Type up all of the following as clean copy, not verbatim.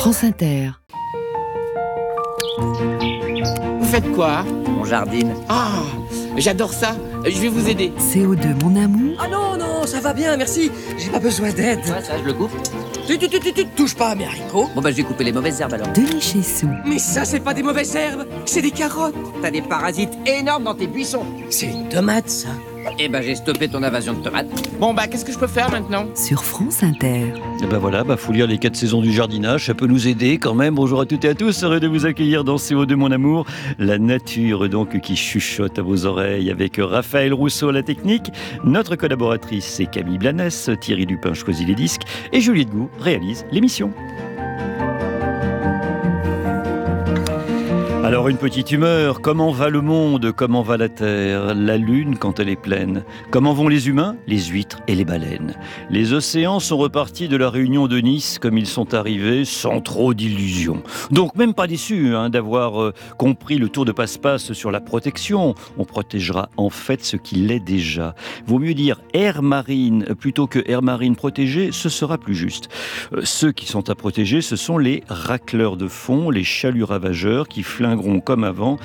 France Inter. Vous faites quoi? On jardine. Ah, j'adore ça. Je vais vous aider. CO2, mon amour. Ah non, ça va bien, merci. J'ai pas besoin d'aide. Ouais, ça, je le coupe. Tu touches pas à mes haricots. Bon, bah, je vais couper les mauvaises herbes alors. Denis Chessou. Mais ça, c'est pas des mauvaises herbes, c'est des carottes. T'as des parasites énormes dans tes buissons. C'est une tomate, ça. Eh ben, j'ai stoppé ton invasion de tomates. Bon, bah, qu'est-ce que je peux faire maintenant? Sur France Inter. Et ben voilà, faut lire les 4 saisons du jardinage, ça peut nous aider quand même. Bonjour à toutes et à tous, heureux de vous accueillir dans CO2 mon amour. La nature donc qui chuchote à vos oreilles avec Raphaël Rousseau à la technique. Notre collaboratrice c'est Camille Blanès, Thierry Dupin choisit les disques et Juliette Gou réalise l'émission. Alors une petite humeur, comment va le monde, comment va la terre, la lune quand elle est pleine, comment vont les humains, les huîtres et les baleines. Les océans sont repartis de la réunion de Nice comme ils sont arrivés, sans trop d'illusions. Donc même pas déçus d'avoir compris le tour de passe-passe sur la protection. On protégera en fait ce qui l'est déjà. Vaut mieux dire aire marine plutôt que aire marine protégée, ce sera plus juste. Ceux qui sont à protéger, ce sont les racleurs de fond, les chaluts ravageurs qui flinguent comme avant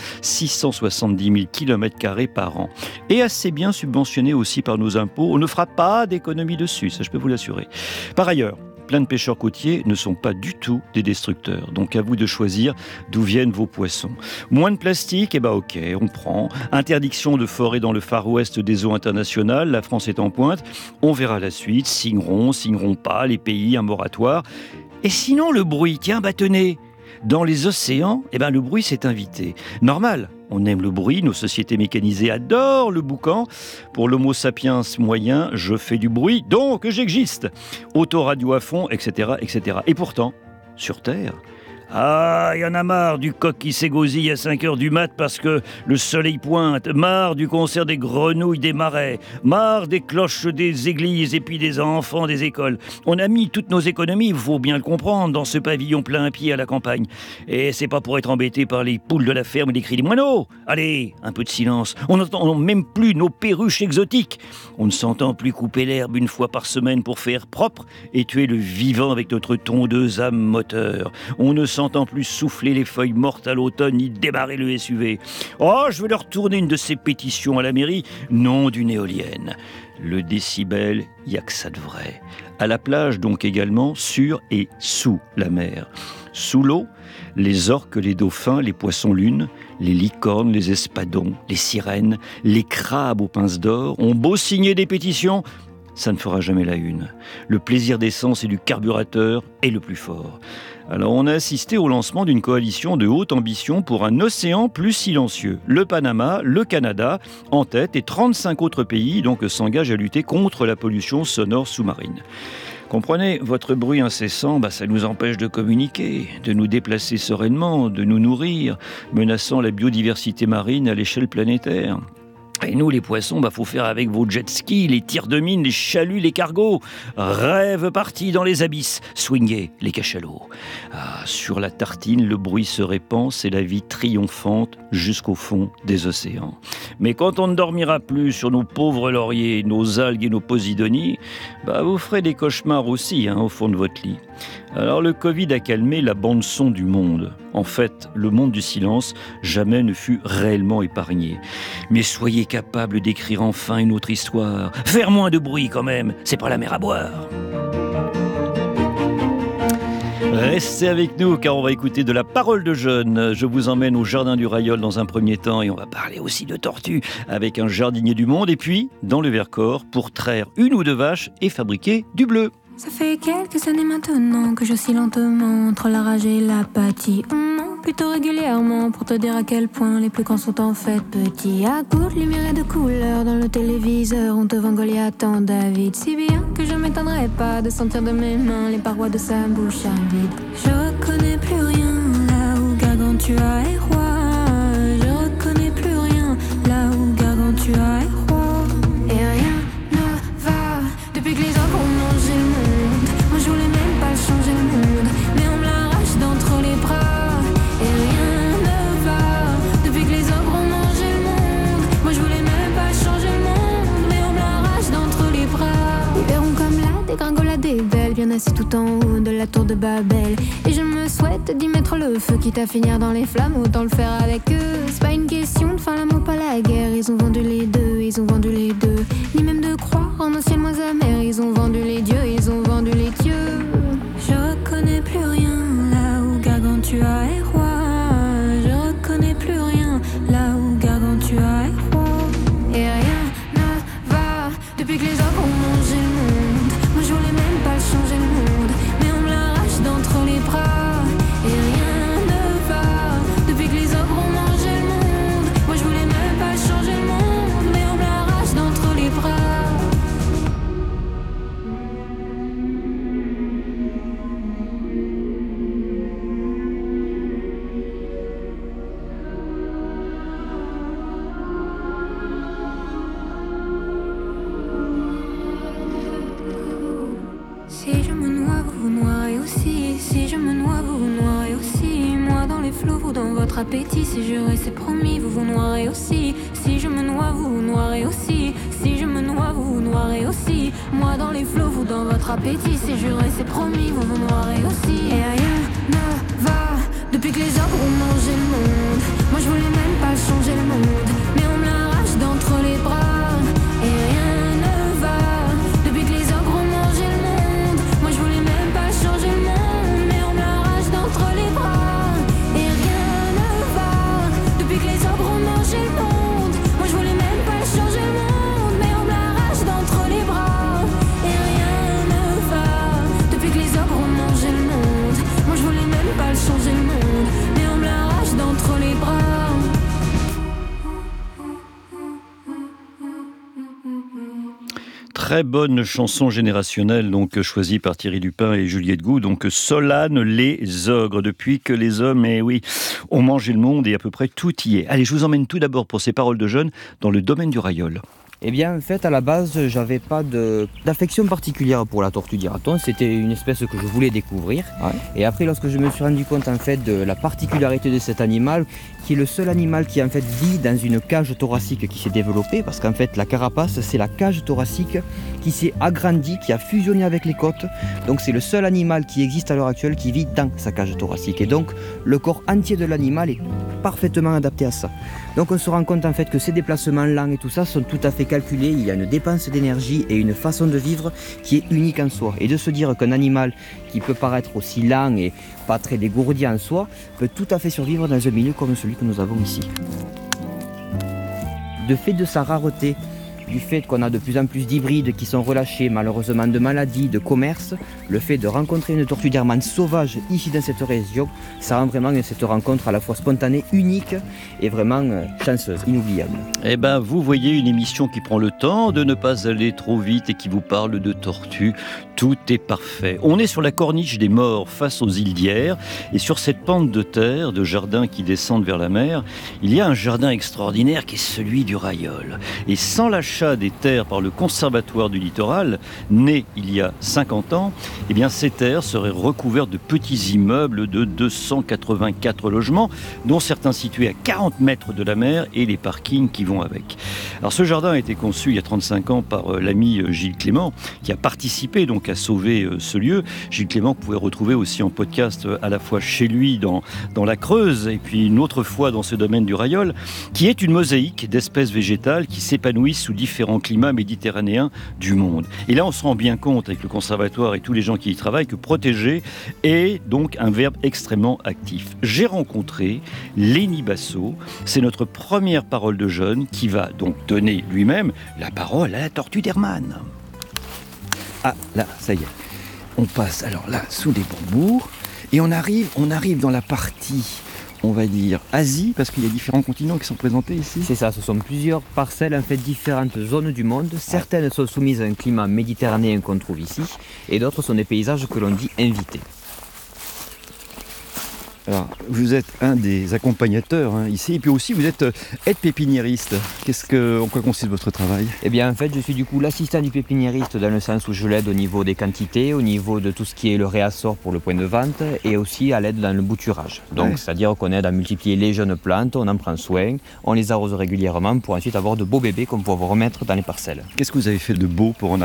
670 000 km² par an. Et assez bien subventionnés aussi par nos impôts. On ne fera pas d'économie dessus, ça je peux vous l'assurer. Par ailleurs, plein de pêcheurs côtiers ne sont pas du tout des destructeurs. Donc à vous de choisir d'où viennent vos poissons. Moins de plastique, ok, on prend. Interdiction de forêt dans le Far West des eaux internationales, la France est en pointe. On verra la suite, signeront pas, les pays, un moratoire. Et sinon le bruit, tiens, tenez. Dans les océans, le bruit s'est invité. Normal, on aime le bruit, nos sociétés mécanisées adorent le boucan. Pour l'homo sapiens moyen, je fais du bruit, donc j'existe. Autoradio à fond, etc., etc. Et pourtant, sur Terre... Ah, il y en a marre du coq qui s'égosille à 5h du mat parce que le soleil pointe. Marre du concert des grenouilles des marais. Marre des cloches des églises et puis des enfants des écoles. On a mis toutes nos économies, il faut bien le comprendre, dans ce pavillon plein pied à la campagne. Et c'est pas pour être embêté par les poules de la ferme et les cris des moineaux. Allez, un peu de silence. On n'entend même plus nos perruches exotiques. On ne s'entend plus couper l'herbe une fois par semaine pour faire propre et tuer le vivant avec notre tondeuse à moteur. On ne s'entend plus souffler les feuilles mortes à l'automne ni démarrer le SUV. Oh, je vais leur tourner une de ces pétitions à la mairie, non d'une éolienne. Le décibel, il n'y a que ça de vrai. À la plage donc également, sur et sous la mer. Sous l'eau, les orques, les dauphins, les poissons-lunes, les licornes, les espadons, les sirènes, les crabes aux pinces d'or ont beau signer des pétitions, ça ne fera jamais la une. Le plaisir d'essence et du carburateur est le plus fort. Alors on a assisté au lancement d'une coalition de haute ambition pour un océan plus silencieux. Le Panama, le Canada en tête et 35 autres pays donc s'engagent à lutter contre la pollution sonore sous-marine. Comprenez, votre bruit incessant, ça nous empêche de communiquer, de nous déplacer sereinement, de nous nourrir, menaçant la biodiversité marine à l'échelle planétaire. Et nous, les poissons, faut faire avec vos jet skis, les tirs de mine, les chaluts, les cargos. Rêve parti dans les abysses, swingez les cachalots. Ah, sur la tartine, le bruit se répand, c'est la vie triomphante jusqu'au fond des océans. Mais quand on ne dormira plus sur nos pauvres lauriers, nos algues et nos posidonies, vous ferez des cauchemars aussi au fond de votre lit. Alors le Covid a calmé la bande-son du monde. En fait, le monde du silence jamais ne fut réellement épargné. Mais soyez capables d'écrire enfin une autre histoire. Faire moins de bruit quand même, c'est pas la mer à boire. Restez avec nous car on va écouter de la parole de jeunes. Je vous emmène au jardin du Rayol dans un premier temps et on va parler aussi de tortues avec un jardinier du monde. Et puis, dans le Vercors, pour traire une ou deux vaches et fabriquer du bleu. Ça fait quelques années maintenant que j'oscille lentement entre la rage et l'apathie. Plutôt régulièrement pour te dire à quel point les plus grands sont en fait petits. À coups de lumière et de couleurs dans le téléviseur, on te vend Goliath en David. Si bien que je m'étonnerais pas de sentir de mes mains les parois de sa bouche à vide. Je reconnais plus rien là où Gargantua est roi. Je reconnais plus rien là où Gargantua est roi. Et rien ne va depuis que les ogres ont mangé le monde. Moi je voulais même pas changer le monde, mais on me l'arrache d'entre les bras. Et rien ne va depuis que les ogres ont mangé le monde. Moi je voulais même pas changer le monde, mais on me l'arrache d'entre les bras. Ils verront comme la dégringolade est belle, bien assis tout en haut de la tour de Babel. Et je me souhaite d'y mettre le feu, quitte à finir dans les flammes, autant le faire avec eux. C'est pas une question de fin l'amour, pas la guerre. Ils ont vendu les deux, ils ont vendu les deux. Ni même de croire en un ciel moins amer. Ils ont vendu les dieux, ils ont vendu les dieux. Je reconnais plus rien là où Gargantua est roi. Je reconnais plus rien là où Gargantua est roi. Et rien ne va depuis que les ogres ont mangé le monde. Moi je voulais même pas changer le monde, mais on me l'arrache d'entre les bras. Et rien ne va depuis que les ogres ont mangé le monde. Moi je voulais même pas changer le monde, mais on me l'arrache d'entre les bras. Si je me noie, vous vous noierez aussi. Si je me noie, vous vous noierez aussi. Moi dans les flots, vous dans votre appétit. C'est juré, c'est promis, vous vous noierez aussi. Si je me noie, vous vous noierez aussi. Si je me noie, vous vous noierez aussi. Moi dans les flots, vous dans votre appétit. C'est juré, c'est promis, vous vous noierez aussi. Et rien ne va depuis que les ogres ont mangé le monde. Moi je voulais même pas changer le monde, mais on me l'arrache d'entre les bras. Et rien ne va depuis que les ogres ont mangé le monde. Moi je voulais même pas changer le monde, mais on me l'arrache d'entre les bras. Et rien ne va depuis que les ogres ont mangé le monde. Moi je voulais même pas changer le monde, mais on me l'arrache d'entre les bras. Et rien ne va depuis que les ogres ont mangé le monde. Moi je voulais même pas changer le monde, mais on me l'arrache d'entre les bras. Très bonne chanson générationnelle, donc choisie par Thierry Dupin et Juliette Gou. Donc Solane, les ogres. Depuis que les hommes, ont mangé le monde et à peu près tout y est. Allez, je vous emmène tout d'abord pour ces paroles de jeunes dans le domaine du raïol. Eh bien, en fait, à la base, j'avais pas d'affection particulière pour la tortue d'Iraton. C'était une espèce que je voulais découvrir. Ouais. Et après, lorsque je me suis rendu compte, en fait, de la particularité de cet animal, qui est le seul animal qui, en fait, vit dans une cage thoracique qui s'est développée, parce qu'en fait, la carapace, c'est la cage thoracique qui s'est agrandie, qui a fusionné avec les côtes. Donc, c'est le seul animal qui existe à l'heure actuelle qui vit dans sa cage thoracique. Et donc, le corps entier de l'animal est parfaitement adapté à ça. Donc, on se rend compte, en fait, que ces déplacements lents et tout ça sont tout à fait calculé, il y a une dépense d'énergie et une façon de vivre qui est unique en soi. Et de se dire qu'un animal qui peut paraître aussi lent et pas très dégourdi en soi peut tout à fait survivre dans un milieu comme celui que nous avons ici. De fait de sa rareté, du fait qu'on a de plus en plus d'hybrides qui sont relâchés malheureusement de maladies, de commerce, le fait de rencontrer une tortue d'Hermann sauvage ici dans cette région, ça rend vraiment cette rencontre à la fois spontanée, unique et vraiment chanceuse, inoubliable. Eh ben, vous voyez une émission qui prend le temps de ne pas aller trop vite et qui vous parle de tortues. Tout est parfait. On est sur la corniche des Morts face aux îles d'Hyères et sur cette pente de terre, de jardins qui descendent vers la mer, il y a un jardin extraordinaire qui est celui du raïol. Et sans l'achat des terres par le Conservatoire du Littoral, né il y a 50 ans, eh bien ces terres seraient recouvertes de petits immeubles de 284 logements, dont certains situés à 40 mètres de la mer et les parkings qui vont avec. Alors ce jardin a été conçu il y a 35 ans par l'ami Gilles Clément, qui a participé donc à sauver ce lieu. Gilles Clément que vous pouvez retrouver aussi en podcast à la fois chez lui dans la Creuse et puis une autre fois dans ce domaine du raïol, qui est une mosaïque d'espèces végétales qui s'épanouissent sous différents climats méditerranéens du monde. Et là on se rend bien compte avec le conservatoire et tous les gens qui y travaillent que protéger est donc un verbe extrêmement actif. J'ai rencontré Lenny Basso, c'est notre première parole de jeune qui va donc donner lui-même la parole à la tortue d'Hermann. Ah, là, ça y est. On passe alors là sous les bambours et on arrive dans la partie, on va dire, Asie, parce qu'il y a différents continents qui sont présentés ici. C'est ça, ce sont plusieurs parcelles, en fait, différentes zones du monde. Certaines sont soumises à un climat méditerranéen qu'on trouve ici, et d'autres sont des paysages que l'on dit invités. Alors, vous êtes un des accompagnateurs ici, et puis aussi vous êtes aide-pépiniériste. En quoi consiste votre travail ? Eh bien, en fait, je suis du coup l'assistant du pépiniériste dans le sens où je l'aide au niveau des quantités, au niveau de tout ce qui est le réassort pour le point de vente, et aussi à l'aide dans le bouturage. Donc, c'est-à-dire qu'on aide à multiplier les jeunes plantes, on en prend soin, on les arrose régulièrement pour ensuite avoir de beaux bébés qu'on peut remettre dans les parcelles. Qu'est-ce que vous avez fait de beau pour en arriver là ?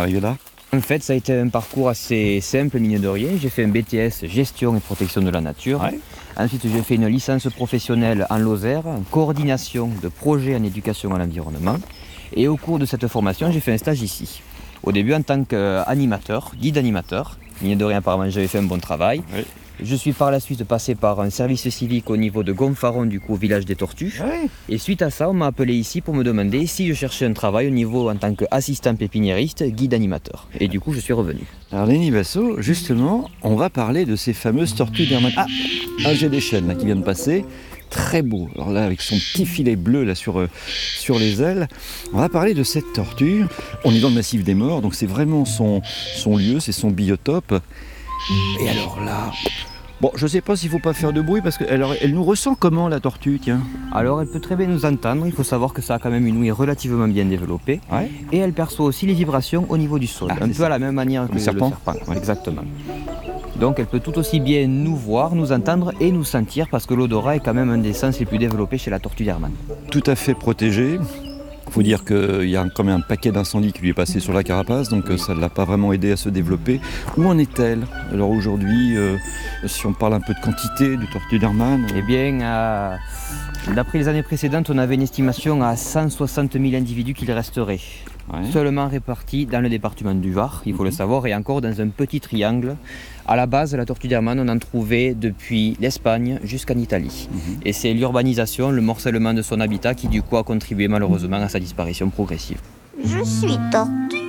En fait, ça a été un parcours assez simple, mine de rien. J'ai fait un BTS gestion et protection de la nature. Ouais. Ensuite, j'ai fait une licence professionnelle en Lozère, en coordination de projets en éducation à l'environnement. Et au cours de cette formation, j'ai fait un stage ici. Au début, en tant qu'animateur, guide animateur. Mine de rien, apparemment, j'avais fait un bon travail. Oui. Je suis par la suite passé par un service civique au niveau de Gonfaron, du coup, au village des Tortues. Ouais. Et suite à ça, on m'a appelé ici pour me demander si je cherchais un travail au niveau en tant qu'assistant pépiniériste, guide animateur. Et du coup, je suis revenu. Alors Lenny Basso, justement, on va parler de ces fameuses tortues d'Hermann. Ah, un jet d'échelle là, qui vient de passer. Très beau. Alors là, avec son petit filet bleu là, sur les ailes, on va parler de cette tortue. On est dans le massif des Morts, donc c'est vraiment son lieu, c'est son biotope. Et alors là... Bon, je sais pas s'il faut pas faire de bruit, parce qu'elle nous ressent comment, la tortue, tiens? Alors, elle peut très bien nous entendre. Il faut savoir que ça a quand même une ouïe relativement bien développée. Ouais. Et elle perçoit aussi les vibrations au niveau du sol. Ah, un c'est peu ça. à la même manière que Le serpent. Ouais. Exactement. Donc, elle peut tout aussi bien nous voir, nous entendre et nous sentir, parce que l'odorat est quand même un des sens les plus développés chez la tortue d'Hermann. Tout à fait protégée. Il faut dire qu'il y a quand même un paquet d'incendies qui lui est passé sur la carapace, donc ça ne l'a pas vraiment aidé à se développer. Où en est-elle? Alors aujourd'hui, si on parle un peu de quantité de tortues d'Hermann... Eh bien, d'après les années précédentes, on avait une estimation à 160 000 individus qu'il resterait. Ouais. Seulement répartis dans le département du Var, il faut le savoir, et encore dans un petit triangle. À la base, la tortue d'Hermann, on en trouvait depuis l'Espagne jusqu'en Italie. Et c'est l'urbanisation, le morcellement de son habitat qui du coup a contribué malheureusement à sa disparition progressive. Je suis tortue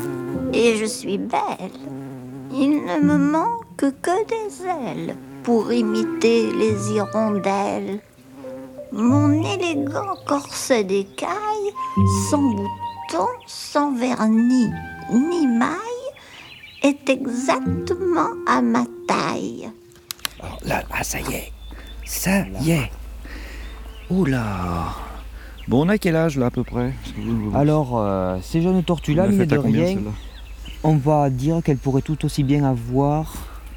et je suis belle. Il ne me manque que des ailes pour imiter les hirondelles. Mon élégant corset d'écaille, sans boutons, sans vernis, ni maille, est exactement à ma taille. Alors là, ah ça y est. Ça y est. Oula. Bon, on a quel âge là à peu près? Alors, ces jeunes tortues-là, mine de rien, on va dire qu'elles pourraient tout aussi bien avoir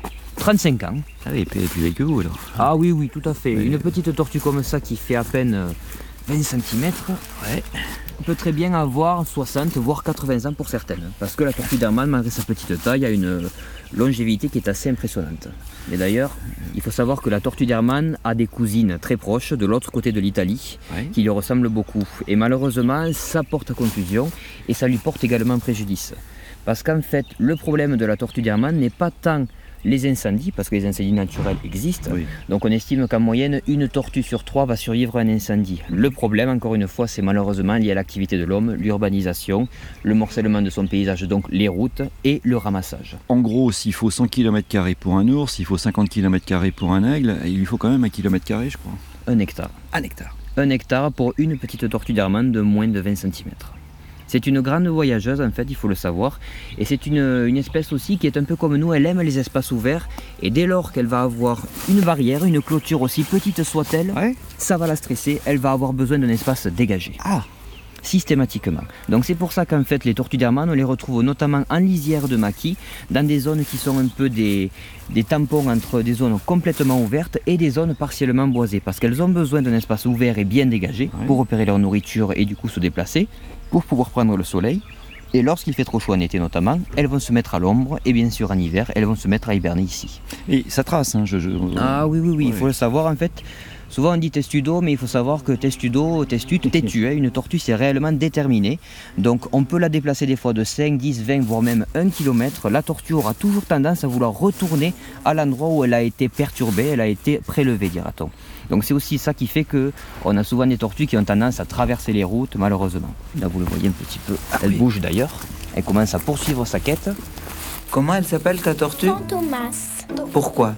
35 ans. Ah oui, et puis vieille que vous alors. Ah oui, oui, tout à fait. Oui. Une petite tortue comme ça qui fait à peine 20 cm, Ouais. on peut très bien avoir 60 voire 80 ans pour certaines. Parce que la tortue d'Hermann, malgré sa petite taille, a une longévité qui est assez impressionnante. Mais d'ailleurs, il faut savoir que la tortue d'Hermann a des cousines très proches de l'autre côté de l'Italie Ouais. qui lui ressemblent beaucoup. Et malheureusement, ça porte à confusion et ça lui porte également préjudice. Parce qu'en fait, le problème de la tortue d'Hermann n'est pas tant les incendies, parce que les incendies naturels existent. Oui. Donc on estime qu'en moyenne, une tortue sur 3 va survivre à un incendie. Le problème, encore une fois, c'est malheureusement lié à l'activité de l'homme, l'urbanisation, le morcellement de son paysage, donc les routes et le ramassage. En gros, s'il faut 100 km² pour un ours, s'il faut 50 km² pour un aigle, il lui faut quand même 1 km², je crois. 1 hectare. 1 hectare. 1 hectare pour une petite tortue d'Hermann de moins de 20 cm. C'est une grande voyageuse en fait, il faut le savoir. Et c'est une espèce aussi qui est un peu comme nous, elle aime les espaces ouverts. Et dès lors qu'elle va avoir une barrière, une clôture aussi petite soit-elle, Ouais. ça va la stresser, elle va avoir besoin d'un espace dégagé. Ah. Systématiquement. Donc c'est pour ça qu'en fait les tortues d'Hermann, on les retrouve notamment en lisière de maquis, dans des zones qui sont un peu des tampons entre des zones complètement ouvertes et des zones partiellement boisées. Parce qu'elles ont besoin d'un espace ouvert et bien dégagé pour repérer leur nourriture et du coup se déplacer, pour pouvoir prendre le soleil. Et lorsqu'il fait trop chaud en été notamment, elles vont se mettre à l'ombre et bien sûr en hiver, elles vont se mettre à hiberner ici. Et ça trace, hein, Ah oui, Ouais. il faut le savoir en fait. Souvent on dit testudo, mais il faut savoir que testudo, testute, têtu, une tortue c'est réellement déterminé. Donc on peut la déplacer des fois de 5, 10, 20, voire même 1 km. La tortue aura toujours tendance à vouloir retourner à l'endroit où elle a été perturbée, elle a été prélevée, dira-t-on. Donc c'est aussi ça qui fait qu'on a souvent des tortues qui ont tendance à traverser les routes, malheureusement. Là vous le voyez un petit peu, elle bouge d'ailleurs, elle commence à poursuivre sa quête. Comment elle s'appelle ta tortue? Thomas. Pourquoi?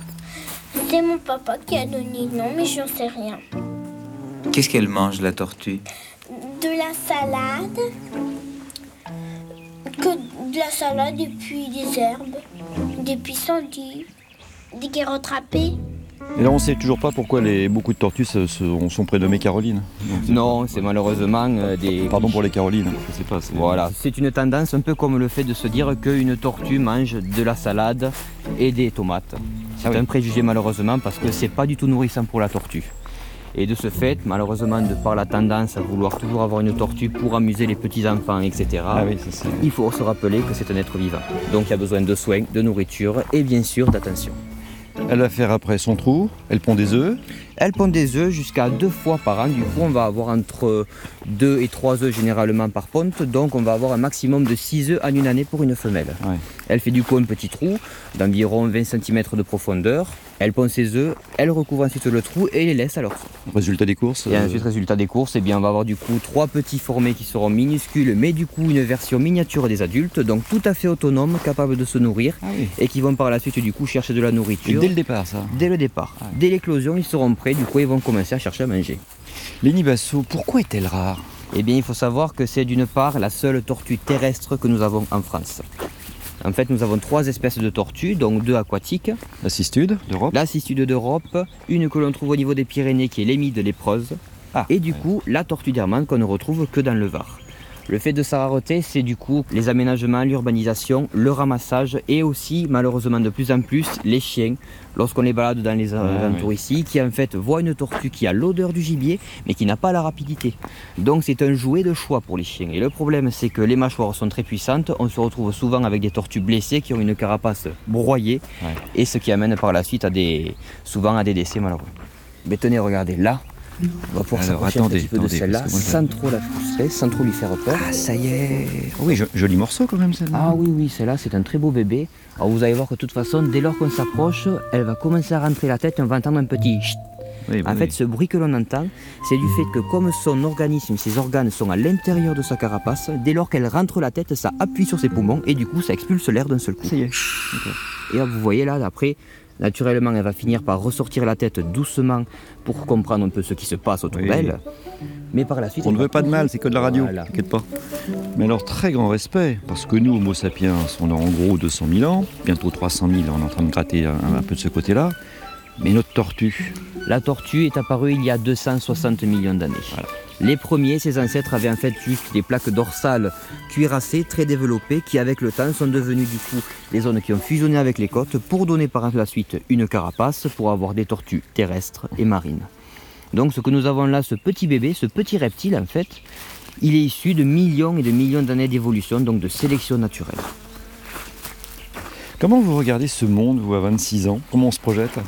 C'est mon papa qui a donné le nom, mais j'en sais rien. Qu'est-ce qu'elle mange, la tortue? De la salade, que de la salade et puis des herbes, des pissenlits, des carottes râpées. Et là, on ne sait toujours pas pourquoi beaucoup de tortues sont prénommées Caroline. Non, c'est malheureusement des... Pardon pour les Carolines, je sais pas. Voilà, c'est une tendance un peu comme le fait de se dire qu'une tortue mange de la salade et des tomates. C'est un préjugé malheureusement parce que c'est pas du tout nourrissant pour la tortue. Et de ce fait, malheureusement, de par la tendance à vouloir toujours avoir une tortue pour amuser les petits-enfants, etc., il faut se rappeler que c'est un être vivant. Donc il y a besoin de soins, de nourriture et bien sûr d'attention. Elle va faire après son trou, elle pond des œufs. Elle pond des œufs jusqu'à 2 fois par an. Du coup, on va avoir entre 2 et 3 œufs généralement par ponte. Donc, on va avoir un maximum de 6 œufs en une année pour une femelle. Ouais. Elle fait du coup un petit trou d'environ 20 cm de profondeur. Elle pond ses œufs, elle recouvre ensuite le trou et les laisse à leur sort. Résultat des courses Et ensuite, résultat des courses, eh bien, on va avoir du coup 3 petits formés qui seront minuscules, mais du coup une version miniature des adultes, donc tout à fait autonomes, capables de se nourrir et qui vont par la suite du coup chercher de la nourriture. Et dès le départ, ça Dès le départ. Dès l'éclosion, ils seront prêts, du coup ils vont commencer à chercher à manger. Lénie Basso, pourquoi est-elle rare? Eh bien, il faut savoir que c'est d'une part la seule tortue terrestre que nous avons en France. En fait, nous avons 3 espèces de tortues, donc 2 aquatiques. La cistude d'Europe. La cistude d'Europe, une que l'on trouve au niveau des Pyrénées qui est l'émide lépreuse. Et du coup, la tortue d'Hermann qu'on ne retrouve que dans le Var. Le fait de sa rareté, c'est du coup les aménagements, l'urbanisation, le ramassage et aussi, malheureusement de plus en plus, les chiens, lorsqu'on les balade dans les alentours ici, qui en fait voient une tortue qui a l'odeur du gibier, mais qui n'a pas la rapidité. Donc c'est un jouet de choix pour les chiens. Et le problème, c'est que les mâchoires sont très puissantes, on se retrouve souvent avec des tortues blessées qui ont une carapace broyée, et ce qui amène par la suite souvent à des décès malheureux. Mais tenez, regardez, là, on va pouvoir s'approcher un petit peu de celle-là sans trop la frustrer, sans trop lui faire peur. Ah, ça y est. Oui, joli morceau quand même celle-là. Ah oui, celle-là c'est un très beau bébé. Alors vous allez voir que de toute façon, dès lors qu'on s'approche, elle va commencer à rentrer la tête et on va entendre un petit chut. En fait, ce bruit que l'on entend, c'est du fait que comme son organisme, ses organes sont à l'intérieur de sa carapace, dès lors qu'elle rentre la tête, ça appuie sur ses poumons et du coup ça expulse l'air d'un seul coup. Ça y est. Et vous voyez là, après, naturellement, elle va finir par ressortir la tête doucement pour comprendre un peu ce qui se passe autour d'elle. Mais par la suite... On ne veut pas de mal, c'est que de la radio, t'inquiète pas. Mais alors, très grand respect, parce que nous, Homo sapiens, on a en gros 200 000 ans, bientôt 300 000, on est en train de gratter un peu de ce côté-là. Mais notre tortue... La tortue est apparue il y a 260 millions d'années. Voilà. Les premiers, ses ancêtres avaient en fait juste des plaques dorsales cuirassées très développées qui avec le temps sont devenues du coup des zones qui ont fusionné avec les côtes pour donner par la suite une carapace pour avoir des tortues terrestres et marines. Donc ce que nous avons là, ce petit bébé, ce petit reptile en fait, il est issu de millions et de millions d'années d'évolution, donc de sélection naturelle. Comment vous regardez ce monde, vous, à 26 ans? Comment on se projette?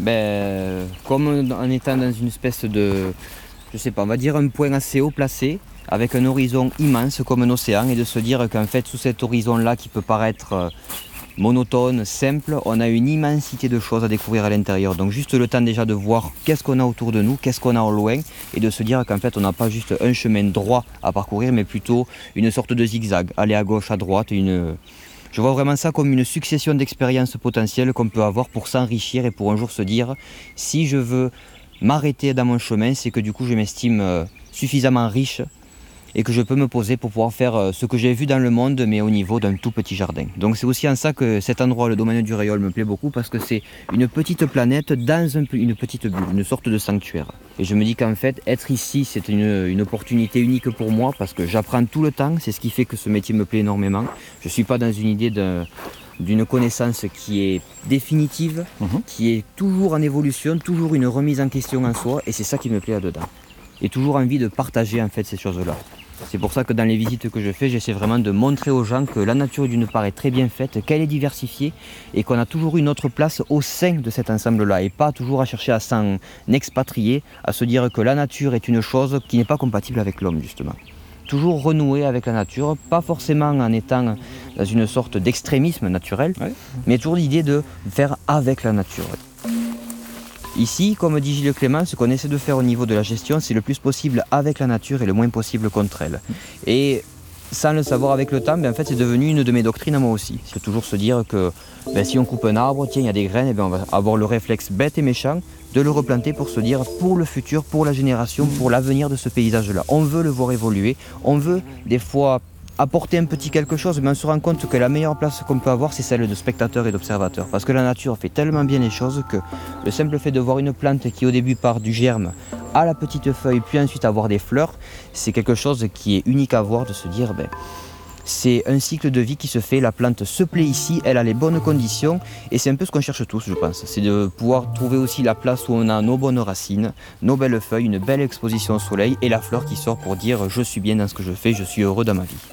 Comme en étant dans une espèce de... je sais pas, on va dire un point assez haut placé, avec un horizon immense comme un océan, et de se dire qu'en fait, sous cet horizon-là qui peut paraître monotone, simple, on a une immensité de choses à découvrir à l'intérieur. Donc juste le temps déjà de voir qu'est-ce qu'on a autour de nous, qu'est-ce qu'on a au loin, et de se dire qu'en fait, on n'a pas juste un chemin droit à parcourir, mais plutôt une sorte de zigzag, aller à gauche, à droite, Je vois vraiment ça comme une succession d'expériences potentielles qu'on peut avoir pour s'enrichir et pour un jour se dire, si je veux m'arrêter dans mon chemin, c'est que du coup je m'estime suffisamment riche et que je peux me poser pour pouvoir faire ce que j'ai vu dans le monde, mais au niveau d'un tout petit jardin. Donc c'est aussi en ça que cet endroit, le domaine du Réol, me plaît beaucoup, parce que c'est une petite planète dans une petite bulle, une sorte de sanctuaire. Et je me dis qu'en fait, être ici, c'est une opportunité unique pour moi, parce que j'apprends tout le temps, c'est ce qui fait que ce métier me plaît énormément. Je ne suis pas dans une idée d'une connaissance qui est définitive, qui est toujours en évolution, toujours une remise en question en soi, et c'est ça qui me plaît là-dedans. Et toujours envie de partager en fait ces choses-là. C'est pour ça que dans les visites que je fais, j'essaie vraiment de montrer aux gens que la nature d'une part est très bien faite, qu'elle est diversifiée et qu'on a toujours une autre place au sein de cet ensemble-là, et pas toujours à chercher à s'en expatrier, à se dire que la nature est une chose qui n'est pas compatible avec l'homme justement. Toujours renouer avec la nature, pas forcément en étant dans une sorte d'extrémisme naturel, mais toujours l'idée de faire avec la nature. Ici, comme dit Gilles Clément, ce qu'on essaie de faire au niveau de la gestion, c'est le plus possible avec la nature et le moins possible contre elle. Et sans le savoir avec le temps, en fait, c'est devenu une de mes doctrines à moi aussi. C'est toujours se dire que si on coupe un arbre, tiens, il y a des graines, on va avoir le réflexe bête et méchant de le replanter pour se dire pour le futur, pour la génération, pour l'avenir de ce paysage-là. On veut le voir évoluer, on veut des fois apporter un petit quelque chose, mais on se rend compte que la meilleure place qu'on peut avoir, c'est celle de spectateur et d'observateur. Parce que la nature fait tellement bien les choses que le simple fait de voir une plante qui au début part du germe à la petite feuille, puis ensuite avoir des fleurs, c'est quelque chose qui est unique à voir, de se dire, C'est un cycle de vie qui se fait, la plante se plaît ici, elle a les bonnes conditions et c'est un peu ce qu'on cherche tous, je pense. C'est de pouvoir trouver aussi la place où on a nos bonnes racines, nos belles feuilles, une belle exposition au soleil et la fleur qui sort pour dire je suis bien dans ce que je fais, je suis heureux dans ma vie.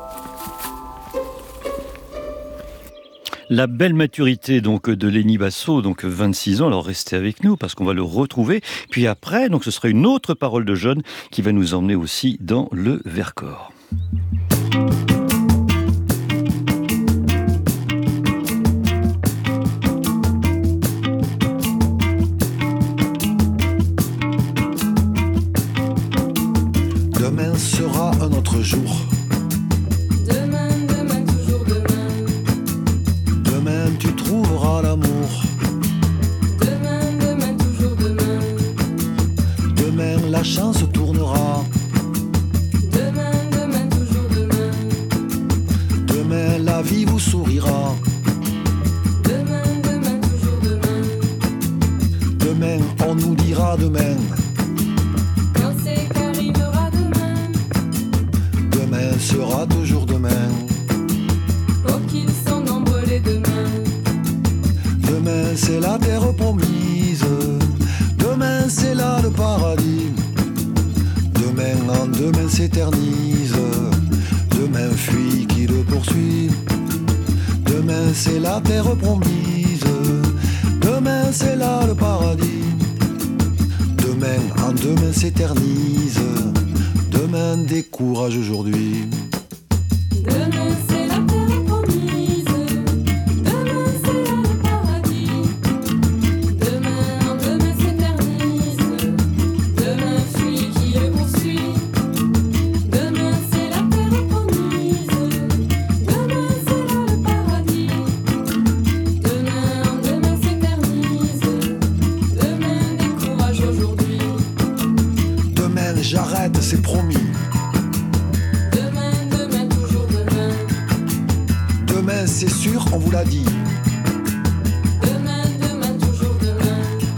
La belle maturité donc de Lenny Basso, donc 26 ans, alors restez avec nous parce qu'on va le retrouver. Puis après, donc ce sera une autre parole de jeune qui va nous emmener aussi dans le Vercors. Demain sera un autre jour. Demain, demain, toujours demain. Demain tu trouveras l'amour. Demain, demain, toujours demain. Demain la chance tournera. Demain, demain, toujours demain. Demain la vie vous sourira. Demain, demain, toujours demain. Demain on nous dira demain. Quand c'est qu'arrivera demain. Demain sera toujours demain. Oh, qu'ils sont nombreux les demain. Demain c'est la terre promise. Demain c'est là le paradis. Demain en demain s'éternise. Demain fuit qui le poursuit. Demain c'est la terre promise. Demain c'est là le paradis. Demain en demain s'éternise. Demain décourage aujourd'hui. Demain c'est la terre promise. Demain c'est là le paradis. Demain en demain s'éternise. Demain fuit qui le poursuit. Demain c'est la terre promise. Demain c'est là le paradis. Demain en demain s'éternise. Demain décourage aujourd'hui. Demain j'arrête, c'est promis. Demain, demain, toujours demain. Demain c'est sûr, on vous l'a dit. Demain, demain, toujours demain.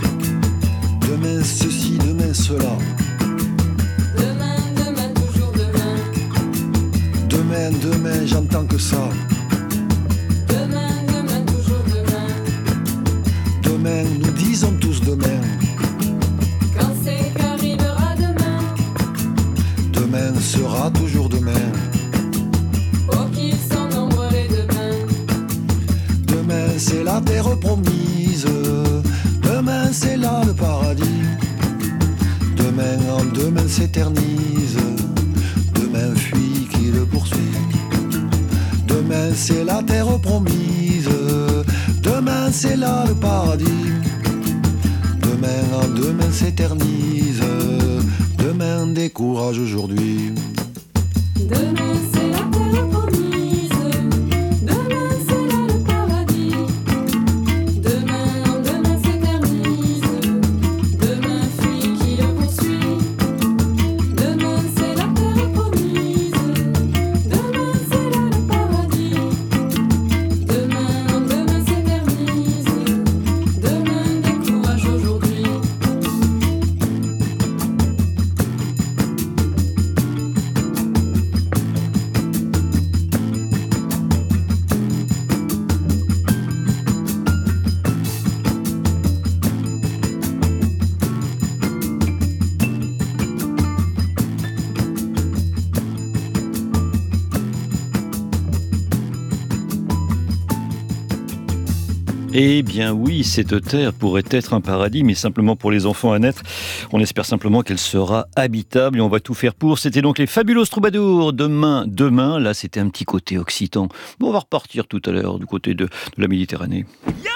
Demain ceci, demain cela. Demain, demain, toujours demain. Demain, demain, j'entends que ça. Demain, demain, toujours demain. Demain, nous disons tous demain. Quand c'est qu'arrivera demain. Demain sera toujours demain. Oh, qu'ils sont nombreux les demain. Demain, c'est la terre promise. Demain, c'est là le paradis. Demain, en demain s'éternise. Demain fuit qui le poursuit. Demain, c'est la terre promise. Demain, c'est là le paradis. Demain, en demain s'éternise. Demain décourage aujourd'hui. Demain, c'est la terre promise. Demain, c'est là le paradis. Demain, en demain s'éternise. Demain, fuit qui le poursuit. Demain, c'est la terre promise. Demain, c'est là le paradis. Demain, en demain s'éternise. Demain, décourage aujourd'hui. Eh bien oui, cette terre pourrait être un paradis, mais simplement pour les enfants à naître. On espère simplement qu'elle sera habitable et on va tout faire pour. C'était donc les Fabulosos Troubadours. Demain, là c'était un petit côté occitan. Bon, on va repartir tout à l'heure du côté de la Méditerranée.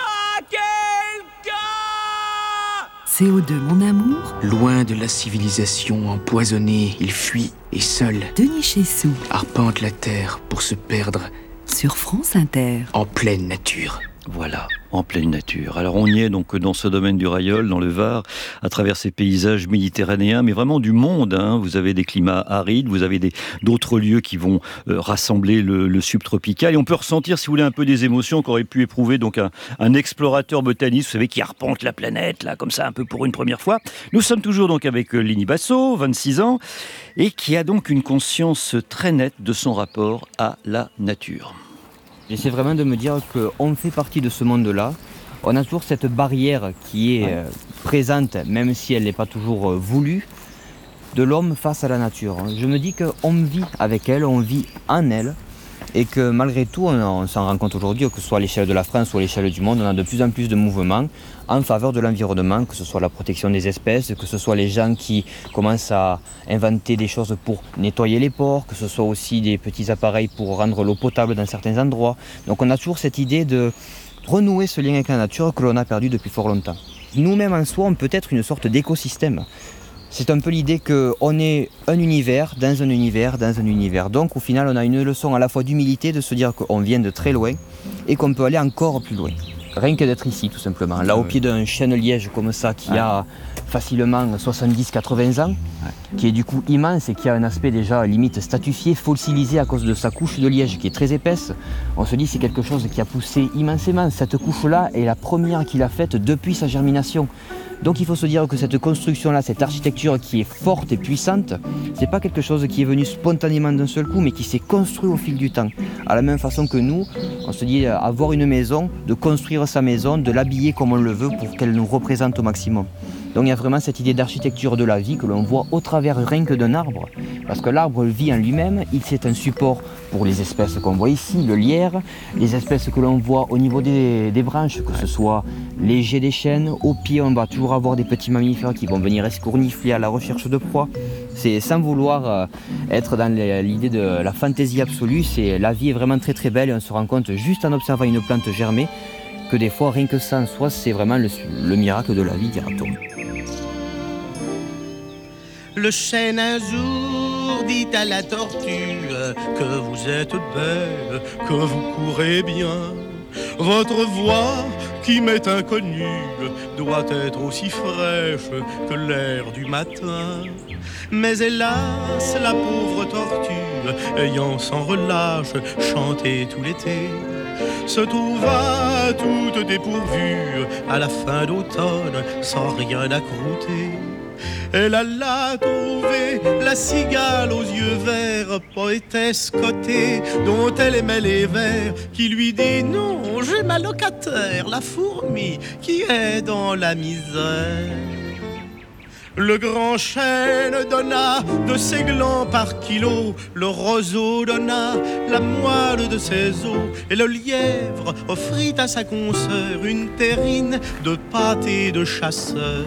CO2, mon amour, Loin de la civilisation empoisonnée, il fuit et seul Denis Chessou, arpente la terre pour se perdre sur France Inter. en pleine nature. Voilà, en pleine nature. Alors on y est donc dans ce domaine du Rayol, dans le Var, à travers ces paysages méditerranéens, mais vraiment du monde. Vous avez des climats arides, vous avez d'autres lieux qui vont rassembler le subtropical. Et on peut ressentir, si vous voulez, un peu des émotions qu'aurait pu éprouver donc un explorateur botaniste, vous savez, qui arpente la planète, là, comme ça, un peu pour une première fois. Nous sommes toujours donc avec Lini Basso, 26 ans, et qui a donc une conscience très nette de son rapport à la nature. J'essaie vraiment de me dire qu'on fait partie de ce monde-là. On a toujours cette barrière qui est présente, même si elle n'est pas toujours voulue, de l'homme face à la nature. Je me dis qu'on vit avec elle, on vit en elle, et que malgré tout, on s'en rend compte aujourd'hui, que ce soit à l'échelle de la France ou à l'échelle du monde, on a de plus en plus de mouvements en faveur de l'environnement, que ce soit la protection des espèces, que ce soit les gens qui commencent à inventer des choses pour nettoyer les ports, que ce soit aussi des petits appareils pour rendre l'eau potable dans certains endroits. Donc on a toujours cette idée de renouer ce lien avec la nature que l'on a perdu depuis fort longtemps. Nous-mêmes en soi, on peut être une sorte d'écosystème. C'est un peu l'idée qu'on est un univers dans un univers dans un univers. Donc au final, on a une leçon à la fois d'humilité, de se dire qu'on vient de très loin et qu'on peut aller encore plus loin. Rien que d'être ici, tout simplement. Là, au pied d'un chêne-liège comme ça, qui a facilement 70-80 ans, qui est du coup immense et qui a un aspect déjà limite statufié, fossilisé à cause de sa couche de liège qui est très épaisse. On se dit que c'est quelque chose qui a poussé immensément. Cette couche-là est la première qu'il a faite depuis sa germination. Donc il faut se dire que cette construction-là, cette architecture qui est forte et puissante, c'est pas quelque chose qui est venu spontanément d'un seul coup, mais qui s'est construit au fil du temps. À la même façon que nous, on se dit avoir une maison, de construire sa maison, de l'habiller comme on le veut pour qu'elle nous représente au maximum. Donc il y a vraiment cette idée d'architecture de la vie que l'on voit au travers rien que d'un arbre. Parce que l'arbre vit en lui-même, c'est un support pour les espèces qu'on voit ici, le lierre, les espèces que l'on voit au niveau des branches, que ce soit les geais des chênes, au pied on va toujours avoir des petits mammifères qui vont venir escournifler à la recherche de proie. C'est sans vouloir être dans l'idée de la fantaisie absolue, la vie est vraiment très très belle et on se rend compte juste en observant une plante germer que des fois rien que ça en soi c'est vraiment le miracle de la vie, dira-t-on. Le chêne un jour dit à la tortue que vous êtes belle, que vous courez bien. Votre voix, qui m'est inconnue, doit être aussi fraîche que l'air du matin. Mais hélas, la pauvre tortue, ayant sans relâche chanté tout l'été, se trouva toute dépourvue à la fin d'automne, sans rien à croûter. Elle alla trouver la cigale aux yeux verts, poétesse cotée, dont elle aimait les vers, qui lui dit non, j'ai ma locataire, la fourmi qui est dans la misère. Le grand chêne donna de ses glands par kilo, le roseau donna la moelle de ses os, et le lièvre offrit à sa consoeur une terrine de pâté de chasseur.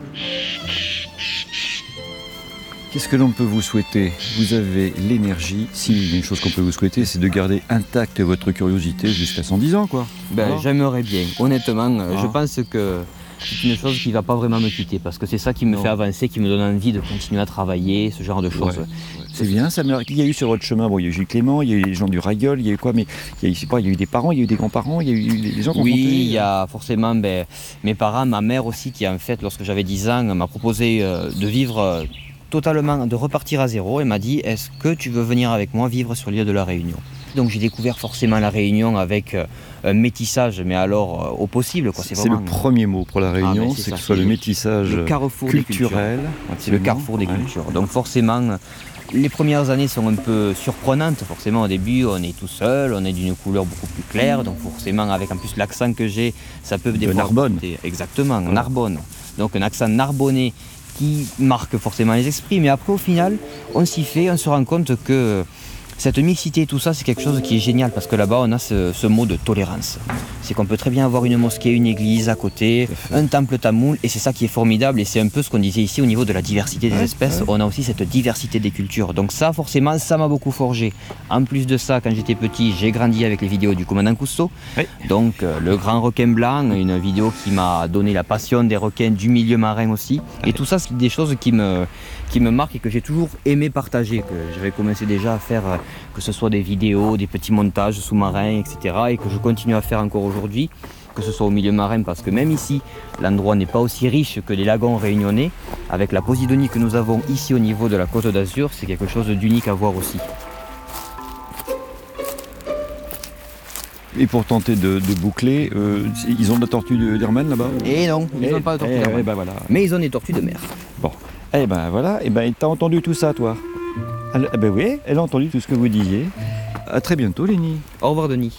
Qu'est-ce que l'on peut vous souhaiter ? Vous avez l'énergie. Si une chose qu'on peut vous souhaiter, c'est de garder intacte votre curiosité jusqu'à 110 ans, quoi. J'aimerais bien. Honnêtement, je pense que c'est une chose qui ne va pas vraiment me quitter, parce que c'est ça qui me fait avancer, qui me donne envie de continuer à travailler, ce genre de choses. C'est bien, ça. Il y a eu sur votre chemin, il y a eu Gilles Clément, il y a eu les gens du Rayol, il y a eu quoi ? Mais il y a eu des parents, il y a eu des grands-parents, il y a eu des gens qui ont Oui, compté. il y a forcément mes parents, ma mère aussi, qui en fait, lorsque j'avais 10 ans, m'a proposé de vivre totalement, de repartir à zéro. Elle m'a dit, est-ce que tu veux venir avec moi vivre sur l'île de la Réunion ? Donc j'ai découvert forcément la Réunion avec un métissage, mais alors au possible. Quoi. C'est vraiment... le premier mot pour la Réunion, c'est que ce soit le métissage culturel. C'est le carrefour des cultures. Donc forcément, les premières années sont un peu surprenantes. Forcément au début, on est tout seul, on est d'une couleur beaucoup plus claire. Donc forcément, avec en plus l'accent que j'ai, ça peut des fois... Narbonne. Exactement, Narbonne. Donc un accent narbonnais qui marque forcément les esprits, mais après au final on s'y fait, on se rend compte que cette mixité et tout ça c'est quelque chose qui est génial, parce que là-bas on a ce mot de tolérance. C'est qu'on peut très bien avoir une mosquée, une église à côté, un temple tamoul, et c'est ça qui est formidable, et c'est un peu ce qu'on disait ici au niveau de la diversité des espèces. On a aussi cette diversité des cultures, donc ça forcément ça m'a beaucoup forgé. En plus de ça, quand j'étais petit, j'ai grandi avec les vidéos du commandant Cousteau, donc le grand requin blanc, une vidéo qui m'a donné la passion des requins du milieu marin aussi, et tout ça c'est des choses qui me marquent et que j'ai toujours aimé partager, que j'avais commencé déjà à faire, que ce soit des vidéos, des petits montages sous-marins, etc., et que je continue à faire encore aujourd'hui. aujourd'hui, que ce soit au milieu marin, parce que même ici, l'endroit n'est pas aussi riche que les lagons réunionnais. Avec la posidonie que nous avons ici au niveau de la Côte d'Azur, c'est quelque chose d'unique à voir aussi. Et pour tenter de boucler, ils ont de la tortue d'Hermann là-bas? Et non, ils n'ont pas de tortue d'Hermann. Ben voilà. Mais ils ont des tortues de mer. Bon, eh ben voilà, t'as entendu tout ça toi? Ben oui, elle a entendu tout ce que vous disiez. À très bientôt Lénie. Au revoir Denis.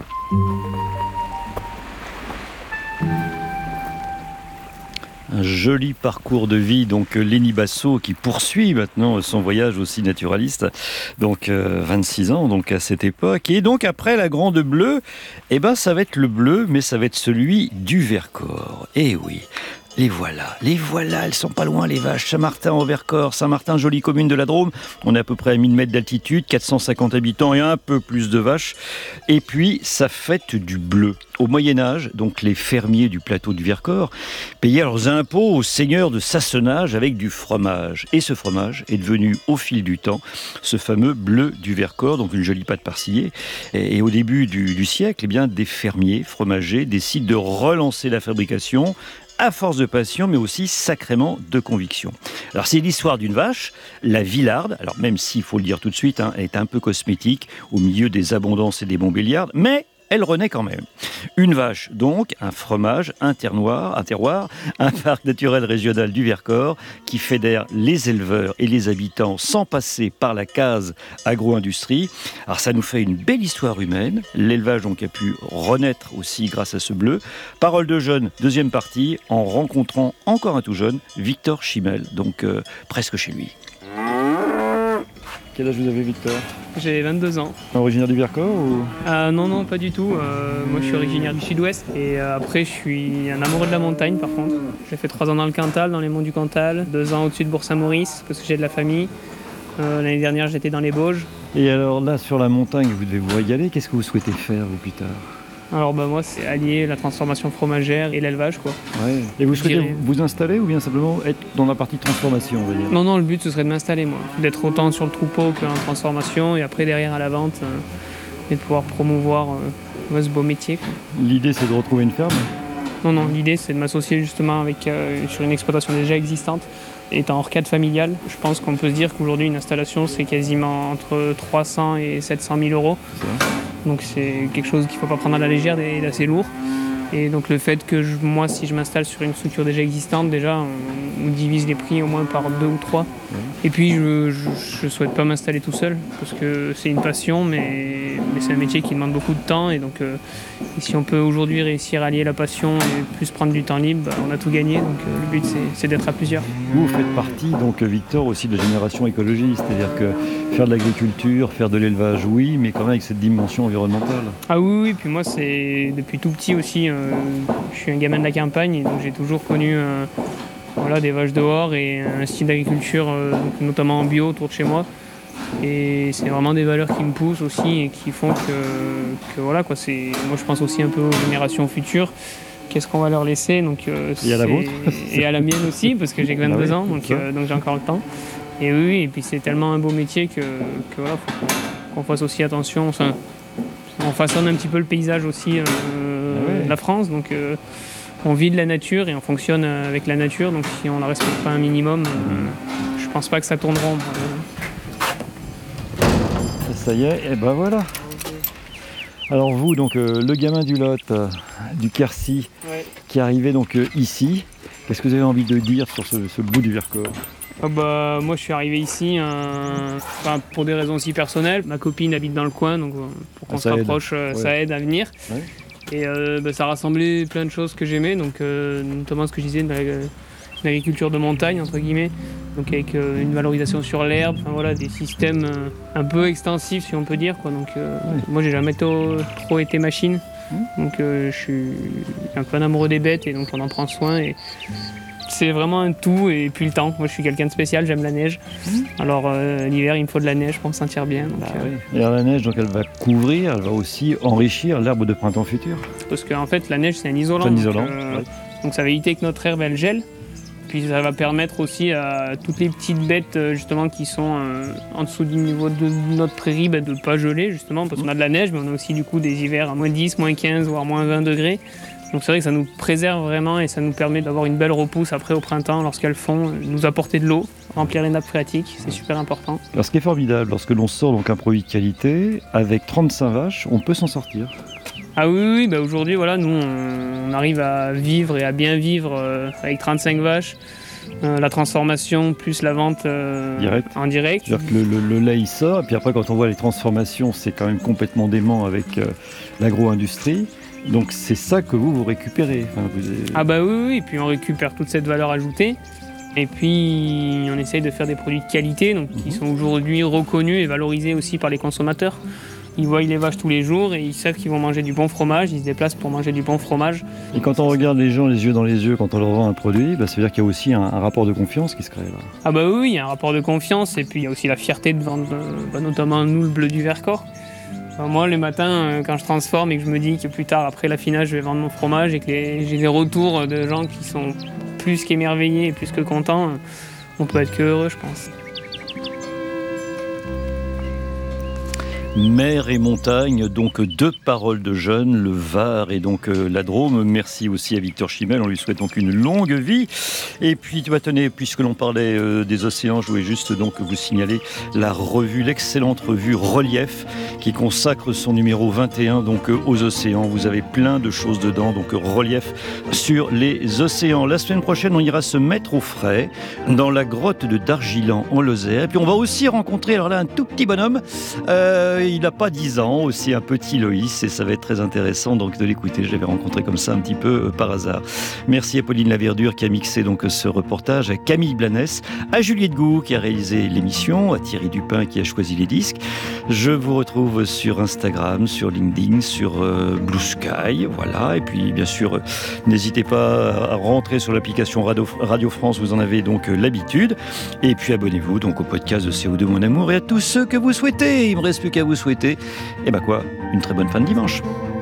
Un joli parcours de vie, donc Lénie Basso qui poursuit maintenant son voyage aussi naturaliste, donc 26 ans donc à cette époque. Et donc après la Grande Bleue, ça va être le bleu, mais ça va être celui du Vercors. Eh oui. Les voilà, elles sont pas loin les vaches. Saint-Martin en Vercors, Saint-Martin, jolie commune de la Drôme. On est à peu près à 1000 mètres d'altitude, 450 habitants et un peu plus de vaches. Et puis, ça fête du bleu. Au Moyen-Âge, donc les fermiers du plateau du Vercors payaient leurs impôts aux seigneurs de Sassenage avec du fromage. Et ce fromage est devenu au fil du temps ce fameux bleu du Vercors, donc une jolie pâte parcillée. Et au début du siècle, des fermiers fromagers décident de relancer la fabrication à force de passion, mais aussi sacrément de conviction. Alors c'est l'histoire d'une vache, la Villarde, alors même s'il faut le dire tout de suite, elle est un peu cosmétique au milieu des abondances et des Montbéliardes, mais elle renaît quand même. Une vache donc, un fromage, un terroir, un parc naturel régional du Vercors qui fédère les éleveurs et les habitants sans passer par la case agro-industrie. Alors ça nous fait une belle histoire humaine. L'élevage donc a pu renaître aussi grâce à ce bleu. Parole de jeune, deuxième partie, en rencontrant encore un tout jeune, Victor Chimel, donc presque chez lui. Quel âge vous avez, Victor? J'ai 22 ans. Originaire du Vercors ou... Non, pas du tout. Moi, je suis originaire du Sud-Ouest. Et après, je suis un amoureux de la montagne, par contre. J'ai fait 3 ans dans le Cantal, dans les monts du Cantal. 2 ans au-dessus de Bourg-Saint-Maurice, parce que j'ai de la famille. L'année dernière, j'étais dans les Bauges. Et alors là, sur la montagne, vous devez vous régaler. Qu'est-ce que vous souhaitez faire, vous, plus tard? Alors moi, c'est allier la transformation fromagère et l'élevage, quoi. Ouais. Et vous souhaitez vous installer ou bien simplement être dans la partie transformation, on va dire? Non, le but, ce serait de m'installer, moi. D'être autant sur le troupeau que en transformation et après, derrière, à la vente, et de pouvoir promouvoir ce beau métier, quoi. L'idée, c'est de retrouver une ferme? Non, l'idée, c'est de m'associer justement sur une exploitation déjà existante. Étant hors cadre familial, je pense qu'on peut se dire qu'aujourd'hui, une installation, c'est quasiment entre 300 et 700 000 euros. Donc c'est quelque chose qu'il ne faut pas prendre à la légère et d'assez lourd. Et donc le fait que moi, si je m'installe sur une structure déjà existante, on divise les prix au moins par 2 ou 3. Et puis je ne souhaite pas m'installer tout seul, parce que c'est une passion, mais c'est un métier qui demande beaucoup de temps. Et donc si on peut aujourd'hui réussir à allier la passion et plus prendre du temps libre, on a tout gagné. Donc le but, c'est d'être à plusieurs. Vous faites partie, donc Victor, aussi de la génération écologie, c'est-à-dire que faire de l'agriculture, faire de l'élevage, oui, mais quand même avec cette dimension environnementale. Ah oui, puis moi, c'est depuis tout petit aussi, je suis un gamin de la campagne, et donc j'ai toujours connu des vaches dehors et un style d'agriculture, notamment en bio, autour de chez moi. Et c'est vraiment des valeurs qui me poussent aussi et qui font que voilà, quoi, moi je pense aussi un peu aux générations futures. Qu'est-ce qu'on va leur laisser, donc, et à la vôtre. Et à la mienne aussi, parce que j'ai 22 ans, donc j'ai encore le temps. Et oui, et puis c'est tellement un beau métier que voilà, faut qu'on fasse aussi attention. Enfin, on façonne un petit peu le paysage aussi de la France. Donc on vit de la nature et on fonctionne avec la nature. Donc si on ne la respecte pas un minimum, je pense pas que ça tourne rond. Ça y est, et ben voilà. Alors vous, donc le gamin du Lot, du Quercy, qui arrivait donc ici, qu'est-ce que vous avez envie de dire sur ce bout du Vercors? Moi je suis arrivé ici pour des raisons aussi personnelles. Ma copine habite dans le coin, donc pour qu'on se rapproche, ça aide à venir. Ouais. Et ça rassemblait plein de choses que j'aimais, donc notamment ce que je disais, une agriculture de montagne, entre guillemets, donc avec une valorisation sur l'herbe, des systèmes un peu extensifs, si on peut dire, quoi. Donc moi j'ai jamais trop été machine, donc je suis un peu un amoureux des bêtes et donc on en prend soin. Et c'est vraiment un tout, et puis le temps. Moi je suis quelqu'un de spécial, j'aime la neige. Alors l'hiver il me faut de la neige pour me sentir bien. Donc, Et alors, la neige, donc, elle va couvrir, elle va aussi enrichir l'herbe de printemps futur. Parce qu'en fait la neige c'est un isolant. C'est un isolant. Donc ça va éviter que notre herbe elle gèle. puis ça va permettre aussi à toutes les petites bêtes justement qui sont en dessous du niveau de notre prairie de ne pas geler justement, parce qu'on a de la neige, mais on a aussi du coup des hivers à moins 10, moins 15, voire moins 20 degrés. Donc c'est vrai que ça nous préserve vraiment et ça nous permet d'avoir une belle repousse après au printemps lorsqu'elles font, nous apporter de l'eau, remplir les nappes phréatiques, c'est super important. Alors ce qui est formidable, lorsque l'on sort donc un produit de qualité, avec 35 vaches, on peut s'en sortir. Ah oui, aujourd'hui voilà, nous on arrive à vivre et à bien vivre avec 35 vaches. La transformation plus la vente en direct. C'est-à-dire que le lait il sort, et puis après quand on voit les transformations, c'est quand même complètement dément avec l'agro-industrie. Donc c'est ça que vous récupérez. Ah bah oui, et puis on récupère toute cette valeur ajoutée. Et puis on essaye de faire des produits de qualité, donc qui sont aujourd'hui reconnus et valorisés aussi par les consommateurs. Ils voient les vaches tous les jours et ils savent qu'ils vont manger du bon fromage, ils se déplacent pour manger du bon fromage. Et quand on regarde les gens les yeux dans les yeux, quand on leur vend un produit, ça veut dire qu'il y a aussi un rapport de confiance qui se crée là. Ah bah oui, il y a un rapport de confiance et puis il y a aussi la fierté de vendre notamment nous le bleu du Vercors. Moi, les matins, quand je transforme et que je me dis que plus tard, après l'affinage, je vais vendre mon fromage et que j'ai des retours de gens qui sont plus qu'émerveillés et plus que contents, on peut être que heureux, je pense. Mer et montagne, donc deux paroles de jeunes, le Var et donc la Drôme. Merci aussi à Victor Chimel, on lui souhaite donc une longue vie. Et puis, tenez, puisque l'on parlait des océans, je voulais juste donc vous signaler l'excellente revue Relief, qui consacre son numéro 21 donc aux océans. Vous avez plein de choses dedans, donc Relief sur les océans. La semaine prochaine, on ira se mettre au frais dans la grotte de Dargilan en Lozère. Et puis on va aussi rencontrer, alors là, un tout petit bonhomme. Il n'a pas 10 ans, aussi un petit Loïs, et ça va être très intéressant donc de l'écouter. Je l'avais rencontré comme ça un petit peu par hasard. Merci à Pauline Laverdure qui a mixé donc ce reportage, à Camille Blanès, à Juliette Gou qui a réalisé l'émission, à Thierry Dupin qui a choisi les disques. Je vous retrouve sur Instagram, sur LinkedIn, sur Blue Sky, voilà. Et puis bien sûr, n'hésitez pas à rentrer sur l'application Radio France, vous en avez donc l'habitude. Et puis abonnez-vous donc au podcast de CO2 Mon Amour et à tous ceux que vous souhaitez. Il ne me reste plus qu'à vous souhaiter, une très bonne fin de dimanche.